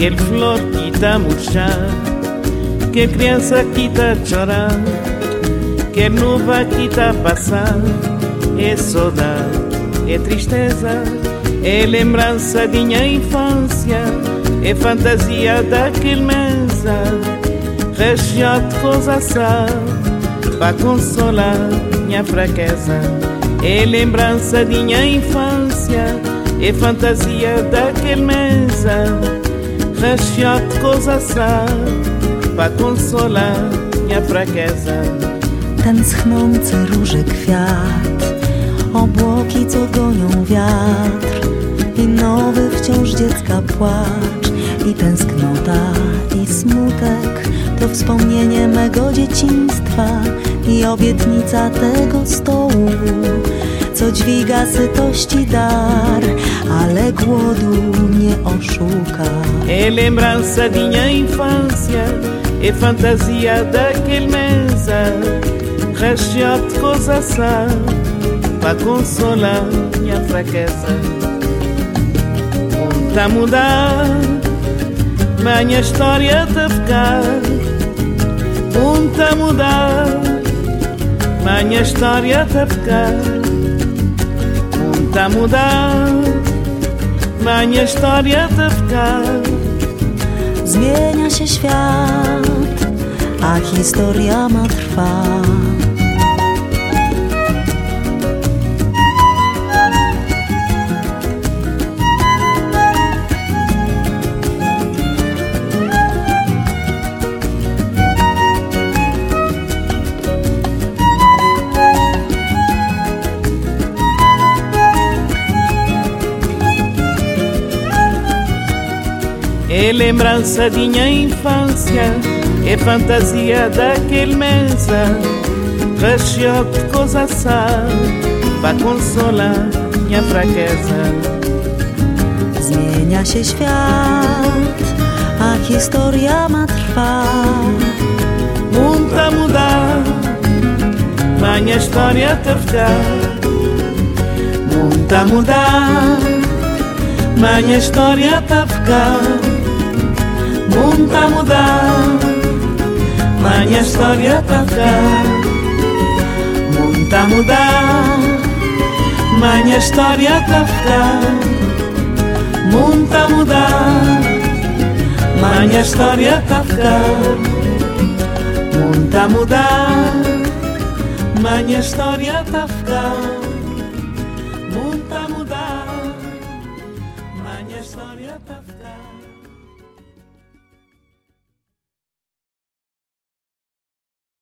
aquele flor que tá a murchar, que criança que tá a chorar, que nuvem que tá a passar. É saudade, é tristeza, é lembrança de minha infância, é fantasia daquele mesa, recheado de coisa sal, para consolar minha fraqueza. É lembrança de minha infância, é fantasia daquele mesa, recheado de coisa sal, para consolar minha fraqueza. Ten schnący róży kwiat, obłoki co gonią wiatr i nowy wciąż dziecka płacz i tęsknota i smutek to wspomnienie mego dzieciństwa i obietnica tego stołu, co dźwiga sytości dar, ale głodu nie oszuka. É lembrança de minha infância, é fantasia daquele mesa, recheado de coisa sal, para consolar minha fraqueza. Tá a mudar, minha história tá a ficar. Tá a mudar, minha história tá a ficar. Tá a mudar, minha história tá a ficar. Zmienia się świat, a historia ma trwać. É lembrança de minha infância, é fantasia daquele mesa, recheado de coisa sal, para consolar minha fraqueza. Zmienia się świat, a historia ma trwać. Tá a mudar, minha história tá a ficar. Tá a mudar, minha história tá a ficar. Tá a mudar, minha história tá a ficar. Tá a mudar, minha história tá a ficar. Tá a mudar, minha história tá a ficar. Tá a mudar, minha história tá a ficar. Tá a mudar, minha história tá a ficar.